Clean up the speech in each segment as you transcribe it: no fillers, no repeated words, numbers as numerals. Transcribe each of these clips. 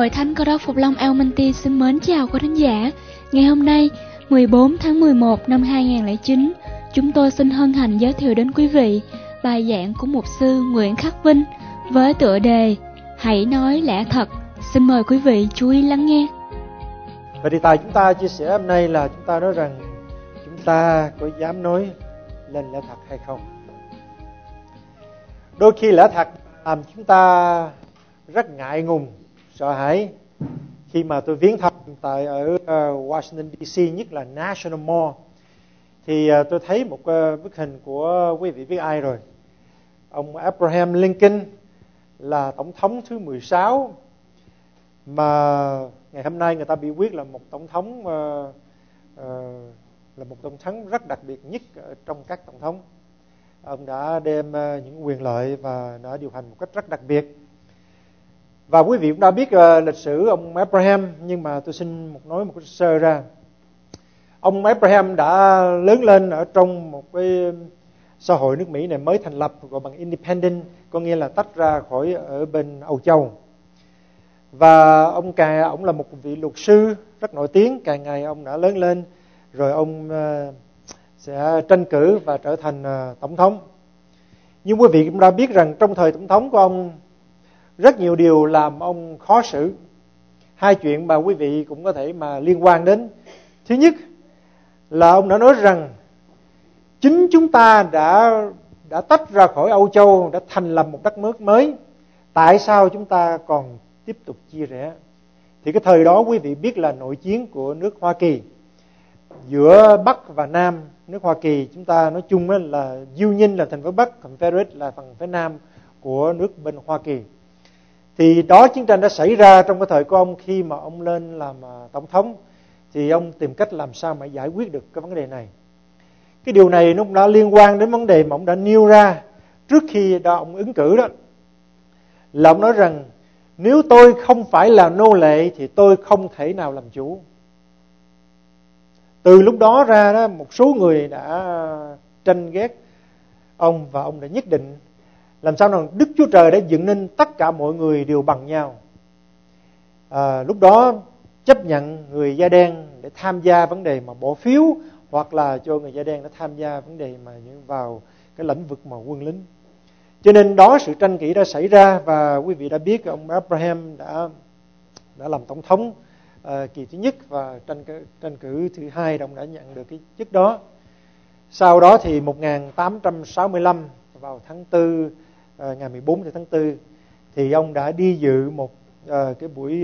Hội Thánh Cơ Đốc Phục Long Almonty xin mến chào quý thính giả. Ngày hôm nay, 14 tháng 11 năm 2009, chúng tôi xin hân hạnh giới thiệu đến quý vị bài giảng của mục sư Nguyễn Khắc Vinh với tựa đề Hãy nói lẽ thật. Xin mời quý vị chú ý lắng nghe. Vậy thì tại chúng ta chia sẻ hôm nay là chúng ta nói rằng chúng ta có dám nói lên lẽ thật hay không? Đôi khi lẽ thật làm chúng ta rất ngại ngùng, sợ hãi. Khi mà tôi viếng thăm tại ở Washington DC, nhất là National Mall, thì tôi thấy một bức hình của quý vị biết ai rồi? Ông Abraham Lincoln là tổng thống thứ 16 mà ngày hôm nay người ta bị quyết là một tổng thống rất đặc biệt nhất trong các tổng thống. Ông đã đem những quyền lợi và đã điều hành một cách rất đặc biệt. Và quý vị cũng đã biết lịch sử ông Abraham, nhưng mà tôi xin nói một cái sơ ra. Ông Abraham đã lớn lên ở trong một cái xã hội nước Mỹ này mới thành lập, gọi bằng independent, có nghĩa là tách ra khỏi ở bên Âu Châu. Và ông là một vị luật sư rất nổi tiếng. Càng ngày ông đã lớn lên, rồi ông sẽ tranh cử và trở thành tổng thống. Nhưng quý vị cũng đã biết rằng trong thời tổng thống của ông, rất nhiều điều làm ông khó xử. Hai chuyện mà quý vị cũng có thể mà liên quan đến. Thứ nhất là ông đã nói rằng chính chúng ta đã tách ra khỏi Âu Châu, đã thành lập một đất nước mới. Tại sao chúng ta còn tiếp tục chia rẽ? Thì cái thời đó quý vị biết là nội chiến của nước Hoa Kỳ giữa Bắc và Nam nước Hoa Kỳ. Chúng ta nói chung là Union là thành phố Bắc, Confederate là phần phía Nam của nước bên Hoa Kỳ. Thì đó chiến tranh đã xảy ra trong cái thời của ông. Khi mà ông lên làm tổng thống thì ông tìm cách làm sao mà giải quyết được cái vấn đề này. Cái điều này nó cũng đã liên quan đến vấn đề mà ông đã nêu ra trước khi ông ứng cử đó. Là ông nói rằng nếu tôi không phải là nô lệ thì tôi không thể nào làm chủ. Từ lúc đó ra đó, một số người đã tranh ghét ông, và ông đã nhất định làm sao nào Đức Chúa Trời đã dựng nên tất cả mọi người đều bằng nhau. Lúc đó chấp nhận người da đen để tham gia vấn đề mà bỏ phiếu, hoặc là cho người da đen đã tham gia vấn đề mà vào cái lĩnh vực mà quân lính. Cho nên đó sự tranh cãi đã xảy ra, và quý vị đã biết ông Abraham đã làm tổng thống kỳ thứ nhất, và tranh cử thứ hai ông đã nhận được cái chức đó. Sau đó thì 1865 vào tháng 4, ngày 14 tháng 4, thì ông đã đi dự một cái buổi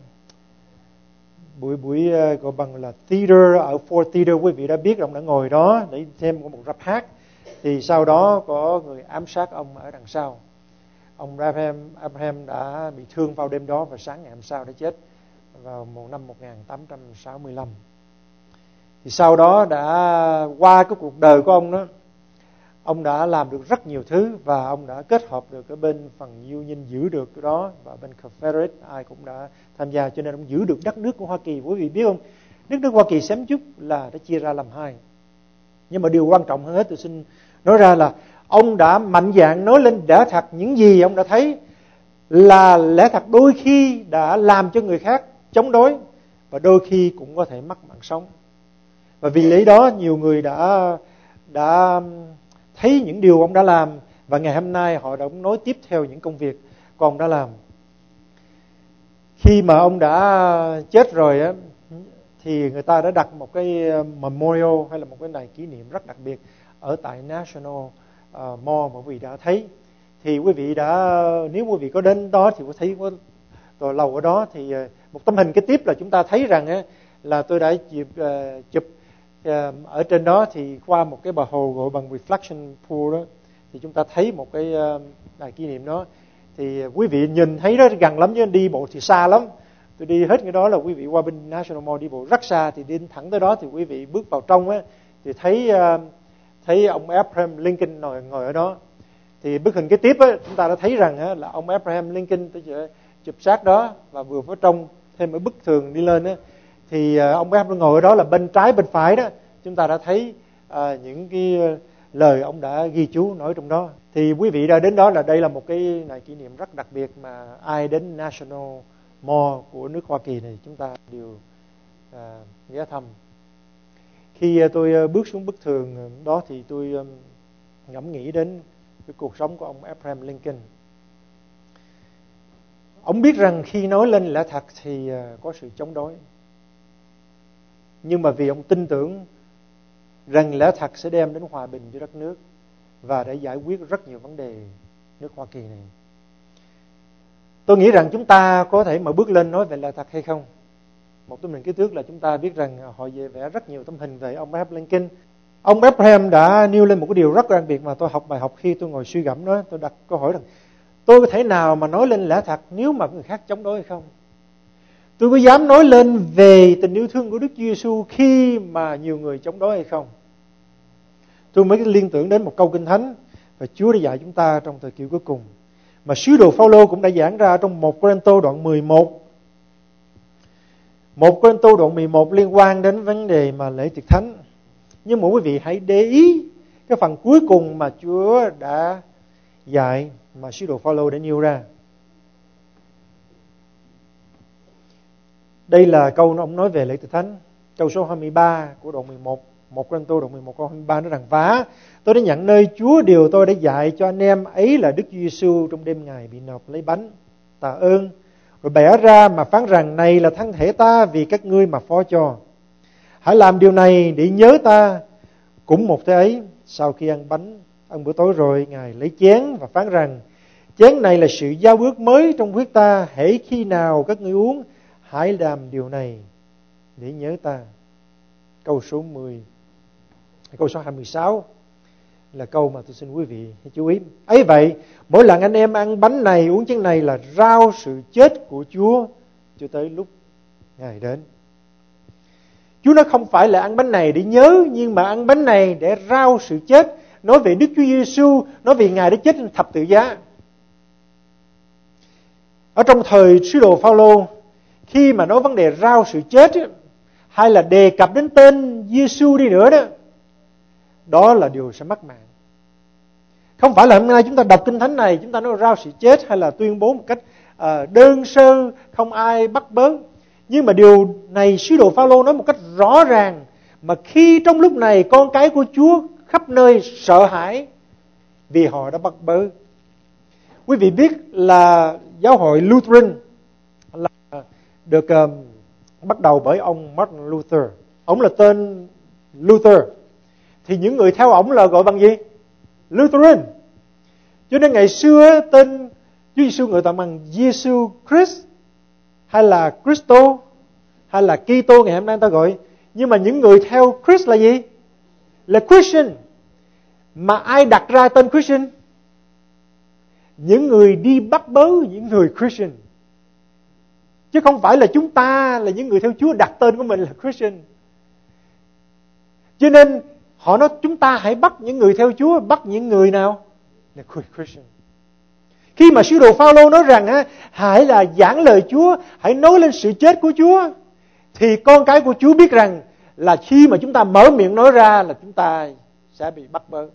gọi bằng là theater ở Ford Theater. Quý vị đã biết ông đã ngồi đó để xem một rạp hát. Thì sau đó có người ám sát ông ở đằng sau. Ông Abraham đã bị thương vào đêm đó, và sáng ngày hôm sau đã chết vào năm 1865. Thì sau đó đã qua cái cuộc đời của ông đó, ông đã làm được rất nhiều thứ, và ông đã kết hợp được ở bên phần Union giữ được cái đó, và bên Confederate ai cũng đã tham gia, cho nên ông giữ được đất nước của Hoa Kỳ. Quý vị biết không, đất nước Hoa Kỳ xém chút là đã chia ra làm hai. Nhưng mà điều quan trọng hơn hết tôi xin nói ra là ông đã mạnh dạn nói lên lẽ thật. Những gì ông đã thấy là lẽ thật đôi khi đã làm cho người khác chống đối, và đôi khi cũng có thể mất mạng sống. Và vì lý đó nhiều người đã thấy những điều ông đã làm, và ngày hôm nay họ đã nói tiếp theo những công việc của ông đã làm. Khi mà ông đã chết rồi á, thì người ta đã đặt một cái memorial hay là một cái ngày kỷ niệm rất đặc biệt ở tại National Mall mà quý vị đã thấy. Thì quý vị nếu quý vị có đến đó thì có thấy có tòa lầu ở đó, thì một tấm hình kế tiếp là chúng ta thấy rằng là tôi đã chụp ở trên đó, thì qua một cái bờ hồ gọi bằng reflection pool đó, thì chúng ta thấy một cái đài kỷ niệm đó. Thì quý vị nhìn thấy đó gần lắm, chứ đi bộ thì xa lắm. Tôi đi hết cái đó là quý vị qua bên National Mall đi bộ rất xa, thì đi thẳng tới đó thì quý vị bước vào trong thì thấy ông Abraham Lincoln ngồi ở đó. Thì bức hình kế tiếp chúng ta đã thấy rằng là ông Abraham Lincoln tôi chụp sát đó, và vừa vào trong thêm một bức tường đi lên thì ông Abraham ngồi ở đó là bên trái bên phải đó, chúng ta đã thấy những cái lời ông đã ghi chú nói trong đó. Thì quý vị đã đến đó là đây là một cái ngày kỷ niệm rất đặc biệt mà ai đến National Baltimore của nước Hoa Kỳ này chúng ta đều ghé thăm. Khi tôi bước xuống bức tường đó thì tôi ngẫm nghĩ đến cái cuộc sống của ông Abraham Lincoln. Ông biết rằng khi nói lên lẽ thật thì có sự chống đối. Nhưng mà vì ông tin tưởng rằng lẽ thật sẽ đem đến hòa bình cho đất nước và để giải quyết rất nhiều vấn đề nước Hoa Kỳ này. Tôi nghĩ rằng chúng ta có thể mà bước lên nói về lẽ thật hay không? Một tấm hình ký thước là chúng ta biết rằng họ vẽ rất nhiều tấm hình về ông Abraham Lincoln. Ông Abraham đã nêu lên một cái điều rất đặc biệt mà tôi học bài học khi tôi ngồi suy gẫm đó. Tôi đặt câu hỏi rằng tôi có thể nào mà nói lên lẽ thật nếu mà người khác chống đối hay không? Tôi có dám nói lên về tình yêu thương của Đức Chúa Giêsu khi mà nhiều người chống đối hay không? Tôi mới liên tưởng đến một câu Kinh Thánh và Chúa đã dạy chúng ta trong thời kỳ cuối cùng, mà sứ đồ Phao-lô cũng đã giảng ra trong 1 Cô-rinh-tô đoạn 11. 1 Cô-rinh-tô đoạn 11 liên quan đến vấn đề mà lễ tiệc thánh. Nhưng mà quý vị hãy để ý cái phần cuối cùng mà Chúa đã dạy mà sứ đồ Phao-lô đã nêu ra. Đây là câu ông nói về lễ tiệc thánh. Câu số 23 của đoạn 11, 1 Cô-rinh-tô đoạn 11 câu 23 nói rằng: Vả, tôi đã nhận nơi Chúa điều tôi đã dạy cho anh em, ấy là Đức Chúa Giêsu trong đêm Ngài bị nộp lấy bánh tạ ơn, rồi bẻ ra mà phán rằng: này là thân thể ta vì các ngươi mà phó cho. Hãy làm điều này để nhớ ta. Cũng một thế ấy, sau khi ăn bữa tối rồi, Ngài lấy chén và phán rằng: chén này là sự giao ước mới trong huyết ta, hễ khi nào các ngươi uống, hãy làm điều này để nhớ ta. Câu số 26 là câu mà tôi xin quý vị hãy chú ý. Ấy vậy, mỗi lần anh em ăn bánh này, uống chén này là rao sự chết của Chúa cho tới lúc Ngài đến. Chúa nói không phải là ăn bánh này để nhớ, nhưng mà ăn bánh này để rao sự chết, nói về Đức Chúa Giêsu, nói về Ngài đã chết trên thập tự giá. Ở trong thời sứ đồ Phao-lô, khi mà nói vấn đề rao sự chết hay là đề cập đến tên Giêsu đi nữa đó, đó là điều sẽ mất mạng. Không phải là hôm nay chúng ta đọc Kinh Thánh này, chúng ta nói rao sự chết hay là tuyên bố một cách đơn sơ, không ai bắt bớ. Nhưng mà điều này sứ đồ Phao-lô nói một cách rõ ràng, mà khi trong lúc này con cái của Chúa khắp nơi sợ hãi vì họ đã bắt bớ. Quý vị biết là giáo hội Lutheran là được bắt đầu bởi ông Martin Luther. Ông là tên Luther. Thì những người theo ông là gọi bằng gì? Lutheran. Cho nên ngày xưa tên Chúa Giêsu gọi tạm bằng Giêsu Christ hay là Christo hay là Kitô ngày hôm nay ta gọi. Nhưng mà những người theo Christ là gì? Là Christian. Mà ai đặt ra tên Christian? Những người đi bắt bớ những người Christian. Chứ không phải là chúng ta là những người theo Chúa đặt tên của mình là Christian. Cho nên họ nói chúng ta hãy bắt những người theo Chúa, bắt những người nào? Là Christian. Khi mà sứ đồ Phao-lô nói rằng hãy là giảng lời Chúa, hãy nói lên sự chết của Chúa, thì con cái của Chúa biết rằng là khi mà chúng ta mở miệng nói ra là chúng ta sẽ bị bắt bớ.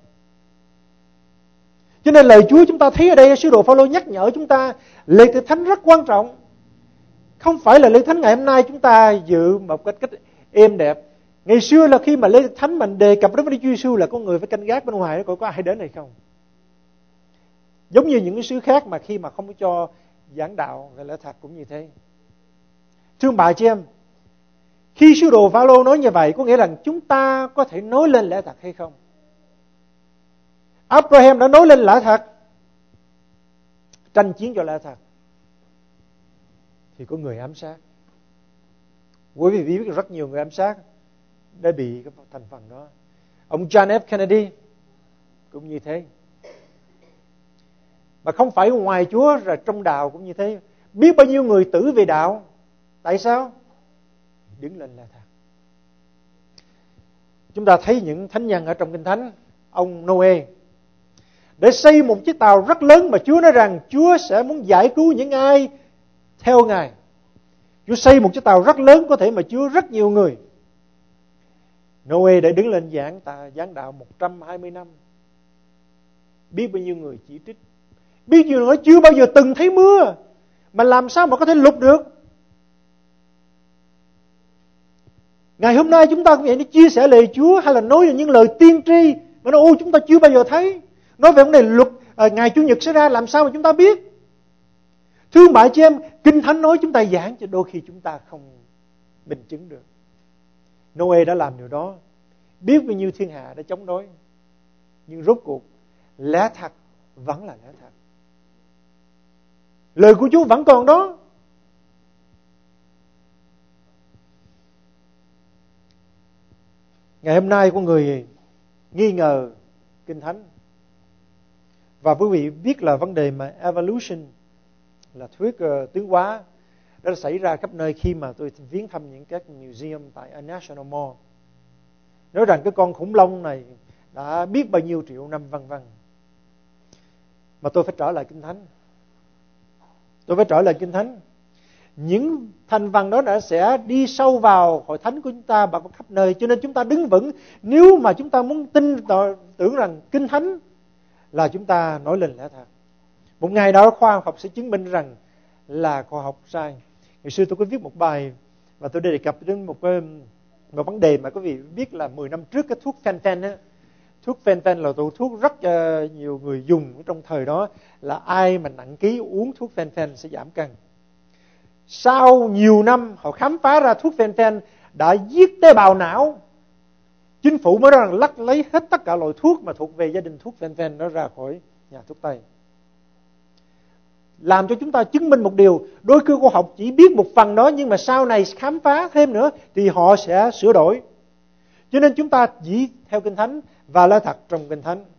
Cho nên lời Chúa chúng ta thấy ở đây, sứ đồ Phao-lô nhắc nhở chúng ta lễ tiệc thánh rất quan trọng. Không phải là lễ thánh ngày hôm nay chúng ta dự một cách êm đẹp. Ngày xưa là khi mà lễ thánh mình đề cập đến Đức Chúa Giêsu là có người phải canh gác bên ngoài coi có ai đến hay không. Giống như những cái xứ khác mà khi mà không có cho giảng đạo về lẽ thật cũng như thế. Thưa bà chị em, khi sứ đồ Phao-lô nói như vậy có nghĩa là chúng ta có thể nói lên lẽ thật hay không? Abraham đã nói lên lẽ thật, tranh chiến cho lẽ thật, thì có người ám sát. Quý vị biết rất nhiều người ám sát đã bị cái thành phần đó. Ông John F. Kennedy cũng như thế. Mà không phải ngoài Chúa, rồi trong đạo cũng như thế. Biết bao nhiêu người tử về đạo. Tại sao? Đứng lên là thật. Chúng ta thấy những thánh nhân ở trong Kinh Thánh. Ông Noe để xây một chiếc tàu rất lớn mà Chúa nói rằng Chúa sẽ muốn giải cứu những ai theo Ngài. Chúa xây một chiếc tàu rất lớn có thể mà chứa rất nhiều người. Noe đã đứng lên giảng đạo 120 năm. Biết bao nhiêu người chỉ trích. Biết bao nhiêu người chưa bao giờ từng thấy mưa, mà làm sao mà có thể lục được? Ngày hôm nay chúng ta cũng vậy, nó chia sẻ lời Chúa hay là nói về những lời tiên tri mà nó chúng ta chưa bao giờ thấy. Nói về vấn đề luật ngày Chủ nhật sẽ ra, làm sao mà chúng ta biết? Thương bạn chị em, Kinh Thánh nói chúng ta giảng cho đôi khi chúng ta không bình chứng được. Noe đã làm điều đó, biết bao nhiêu thiên hạ đã chống đối, nhưng rốt cuộc lẽ thật vẫn là lẽ thật. Lời của Chúa vẫn còn đó. Ngày hôm nay có người nghi ngờ Kinh Thánh. Và quý vị biết là vấn đề mà evolution, là thuyết tiến hóa, đã xảy ra khắp nơi khi mà tôi viếng thăm những các museum tại National Mall. Nói rằng cái con khủng long này đã biết bao nhiêu triệu năm vân vân. Mà tôi phải trở lại Kinh Thánh. Những thành phần đó đã sẽ đi sâu vào hội thánh của chúng ta và khắp nơi. Cho nên chúng ta đứng vững. Nếu mà chúng ta muốn tưởng rằng Kinh Thánh là chúng ta nói lên lẽ thật. Một ngày đó khoa học sẽ chứng minh rằng là khoa học sai. Ngày xưa tôi có viết một bài và tôi đề cập đến một vấn đề mà quý vị biết là 10 năm trước cái thuốc Fen-phen á. Thuốc Fen-phen là thuốc rất nhiều người dùng trong thời đó, là ai mà nặng ký uống thuốc Fen-phen sẽ giảm cân. Sau nhiều năm họ khám phá ra thuốc Fen-phen đã giết tế bào não. Chính phủ mới nói rằng lắc lấy hết tất cả loại thuốc mà thuộc về gia đình thuốc Fen-phen đó ra khỏi nhà thuốc Tây. Làm cho chúng ta chứng minh một điều, đôi khi khoa học chỉ biết một phần đó, nhưng mà sau này khám phá thêm nữa thì họ sẽ sửa đổi. Cho nên chúng ta chỉ theo Kinh Thánh và lẽ thật trong Kinh Thánh.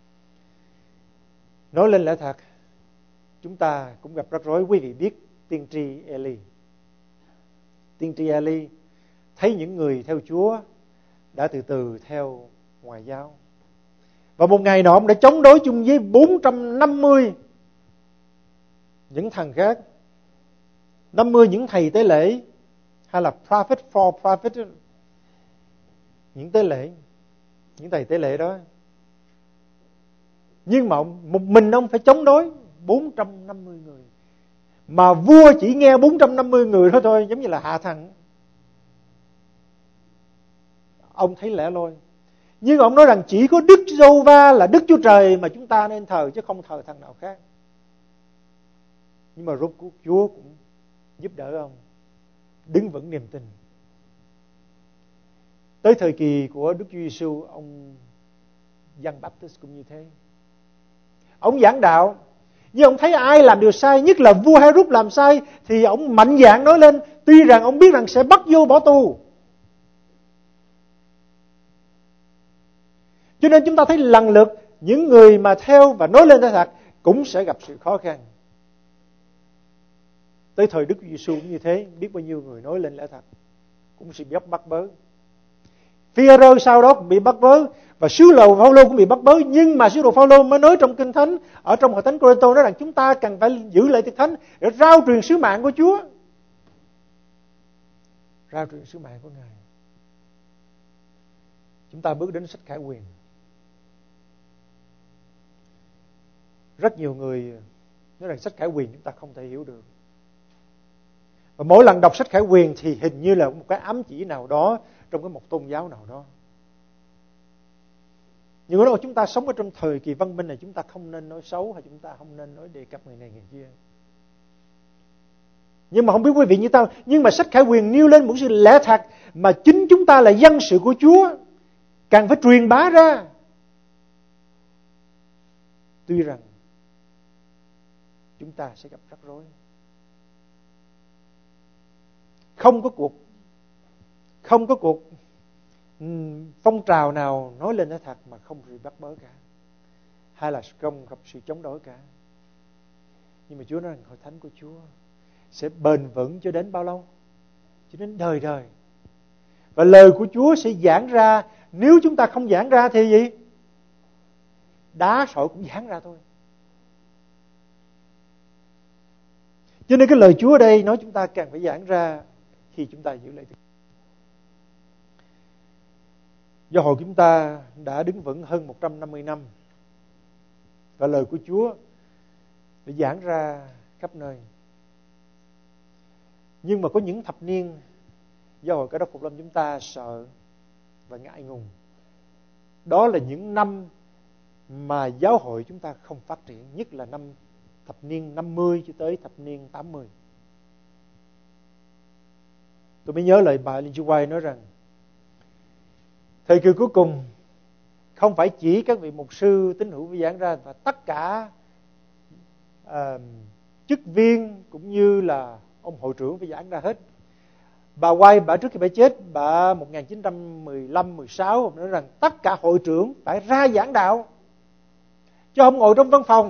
Nói lên lẽ thật, chúng ta cũng gặp rắc rối. Quý vị biết tiên tri Eli. Tiên tri Eli thấy những người theo Chúa đã từ từ theo ngoại giáo. Và một ngày nọ ông đã chống đối chung với 450 những thằng khác, 50 những thầy tế lễ, hay là prophet for prophet, những tế lễ, những thầy tế lễ đó. Nhưng mà một mình ông phải chống đối 450 người. Mà vua chỉ nghe 450 người đó thôi, giống như là hạ thần. Ông thấy lẻ loi. Nhưng ông nói rằng chỉ có Đức Giê-hô-va là Đức Chúa Trời mà chúng ta nên thờ, chứ không thờ thần nào khác. Nhưng mà rốt cuộc Chúa cũng giúp đỡ ông đứng vững niềm tin. Tới thời kỳ của Đức Chúa Giêsu, ông Giăng Baptist cũng như thế. Ông giảng đạo, nhưng ông thấy ai làm điều sai, nhất là vua Herod làm sai, thì ông mạnh dạn nói lên, tuy rằng ông biết rằng sẽ bắt vô bỏ tù. Cho nên chúng ta thấy lần lượt những người mà theo và nói lên lẽ thật cũng sẽ gặp sự khó khăn. Tới thời Đức Giêsu cũng như thế, biết bao nhiêu người nói lên lẽ thật cũng sẽ bị bắt bớ. Phi-e-rơ sau đó cũng bị bắt bớ, và sứ đồ Phao-lô cũng bị bắt bớ. Nhưng mà sứ đồ Phao-lô mới nói trong Kinh Thánh, ở trong hội thánh Cô-rinh-tô, nói rằng chúng ta cần phải giữ lại Kinh Thánh để rao truyền sứ mạng của Chúa, rao truyền sứ mạng của Ngài. Chúng ta bước đến sách Khải Huyền. Rất nhiều người nói rằng sách Khải Huyền chúng ta không thể hiểu được. Và mỗi lần đọc sách Khải Huyền thì hình như là một cái ám chỉ nào đó trong cái một tôn giáo nào đó. Nhưng mà chúng ta sống ở trong thời kỳ văn minh này, chúng ta không nên nói xấu, hay chúng ta không nên nói đề cập người này người kia. Nhưng mà không biết quý vị như tao, nhưng mà sách Khải Huyền nêu lên một sự lẽ thật mà chính chúng ta là dân sự của Chúa càng phải truyền bá ra. Tuy rằng chúng ta sẽ gặp rắc rối. Không có cuộc phong trào nào nói lên nói thật mà không bị bắt bớ cả, hay là không gặp sự chống đối cả. Nhưng mà Chúa nói rằng hội thánh của Chúa sẽ bền vững cho đến bao lâu? Cho đến đời đời. Và lời của Chúa sẽ giảng ra. Nếu chúng ta không giảng ra thì gì? Đá sỏi cũng giảng ra thôi. Cho nên cái lời Chúa ở đây nói chúng ta càng phải giảng ra khi chúng ta giữ lại. Do hội chúng ta đã đứng vững hơn 150 năm, và lời của Chúa đã giảng ra khắp nơi. Nhưng mà có những thập niên Giáo hội Cơ Đốc Phục Lâm chúng ta sợ và ngại ngùng. Đó là những năm mà giáo hội chúng ta không phát triển, nhất là năm thập niên 50 cho tới thập niên 80. Tôi mới nhớ lời bà Ellen G. White nói rằng thời kỳ cuối cùng không phải chỉ các vị mục sư tín hữu phải giảng ra, và tất cả chức viên cũng như là ông hội trưởng phải giảng ra hết. Bà White, bà trước khi bà chết, bà 1915-16 nói rằng tất cả hội trưởng phải ra giảng đạo, chứ không ngồi trong văn phòng.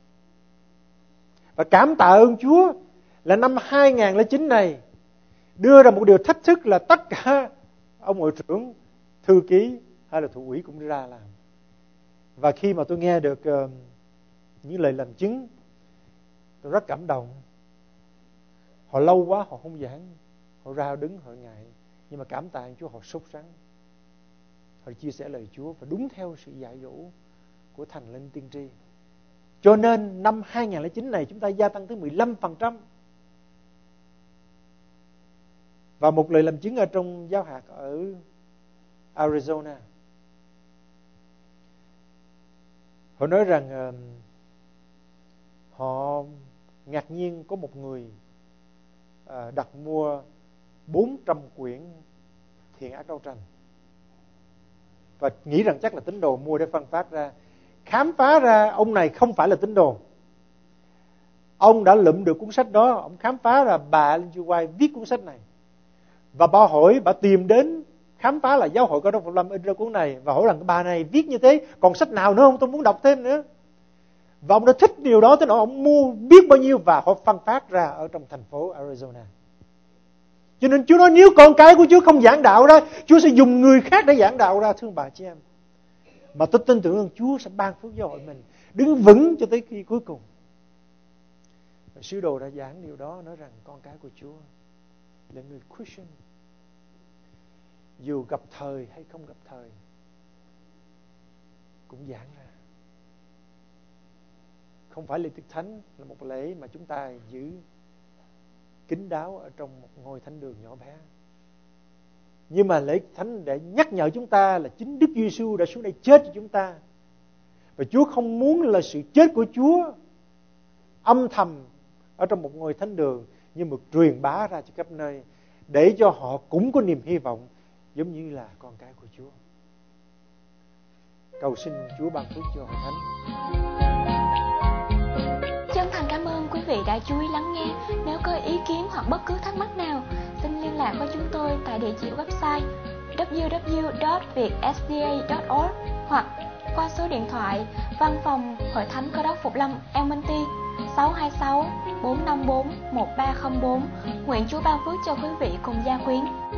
Và cảm tạ ơn Chúa là năm 2009 này đưa ra một điều thách thức là tất cả ông hội trưởng, thư ký hay là thủ ủy cũng ra làm. Và khi mà tôi nghe được những lời làm chứng, tôi rất cảm động. Họ lâu quá họ không giảng, họ ra đứng họ ngại, nhưng mà cảm tạ Chúa họ sốt sắng, họ chia sẻ lời Chúa và đúng theo sự dạy dỗ của Thành Linh Tiên Tri. Cho nên năm 2009 này chúng ta gia tăng tới 15%. Và một lời làm chứng ở trong giáo hạt ở Arizona, họ nói rằng họ ngạc nhiên có một người đặt mua 400 quyển Thiện Ác Đấu Tranh và nghĩ rằng chắc là tín đồ mua để phân phát ra. Khám phá ra ông này không phải là tín đồ. Ông đã lượm được cuốn sách đó. Ông khám phá ra bà Ellen G. White viết cuốn sách này, và bà hỏi, bà tìm đến khám phá là Giáo hội Cơ Đốc Phục Lâm in ra cuốn này, và hỏi rằng bà này viết như thế, còn sách nào nữa không, tôi muốn đọc thêm nữa. Và ông đã thích điều đó tới nỗi ông mua biết bao nhiêu, và họ phân phát ra ở trong thành phố Arizona. Cho nên Chúa nói nếu con cái của Chúa không giảng đạo ra, Chúa sẽ dùng người khác để giảng đạo ra, thưa bà chị em. Mà tôi tin tưởng rằng Chúa sẽ ban phước giáo hội mình đứng vững cho tới khi cuối cùng. Và sứ đồ đã giảng điều đó, nói rằng con cái của Chúa là người Christian, dù gặp thời hay không gặp thời cũng giảng ra. Không phải lễ tiệc thánh là một lễ mà chúng ta giữ kín đáo ở trong một ngôi thánh đường nhỏ bé, nhưng mà lễ thánh để nhắc nhở chúng ta là chính Đức Giêsu đã xuống đây chết cho chúng ta, và Chúa không muốn là sự chết của Chúa âm thầm ở trong một ngôi thánh đường, nhưng mà truyền bá ra cho khắp nơi để cho họ cũng có niềm hy vọng giống như là con cái của Chúa. Cầu xin Chúa ban phước cho hội thánh. Chân thành cảm ơn quý vị đã chú ý lắng nghe. Nếu có ý kiến hoặc bất cứ thắc mắc nào, xin liên lạc với chúng tôi tại địa chỉ website www.vietsda.org hoặc qua số điện thoại Văn phòng Hội Thánh Cơ Đốc Phục Lâm Elmonty 626 454 1304. Nguyện Chúa ban phước cho quý vị cùng gia quyến.